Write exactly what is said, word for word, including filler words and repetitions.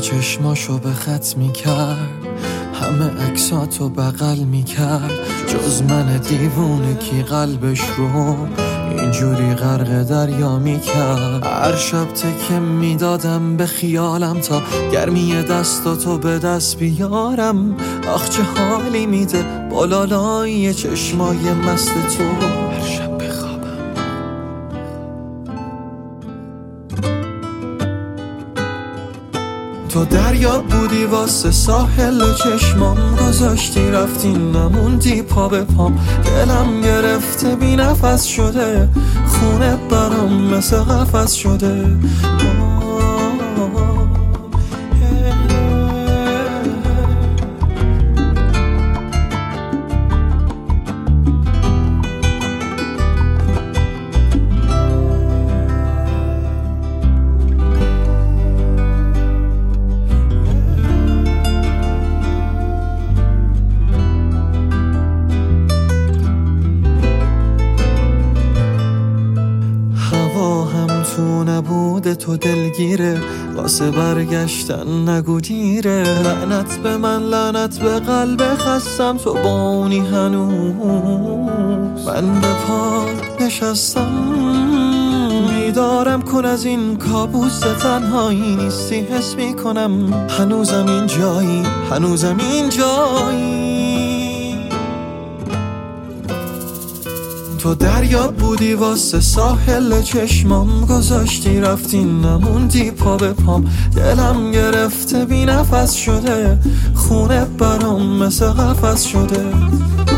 چشماشو به خط میکرد، همه عکساتو بغل میکرد، جز من دیوونه کی قلبش رو اینجوری غرق دریا میکرد. هر شب تکه میدادم به خیالم تا گرمی دستاتو به دست بیارم. آخ چه حالی میده بالالای چشمای مست تو هر شب بخوابم. تو دریا بودی واسه ساحل چشمام گذاشتی رفتی نموندی پا به پام. دلم گرفته بی نفس شده، خونه برام مثل قفس شده. تو نبوده تو دلگیره، واسه برگشتن نگو دیره. لعنت به من لعنت به قلب خستم، تو با اونی هنوز. من به پا نشستم بیدارم کن از این کابوس تنهایی نیستی، حس میکنم هنوزم این جایی، هنوزم این جایی. تو دریا بودی واسه ساحل چشمام گذاشتی رفتی نموندی پا به پام. دلم گرفته بی نفس شده، خونه برام مثل قفس شده.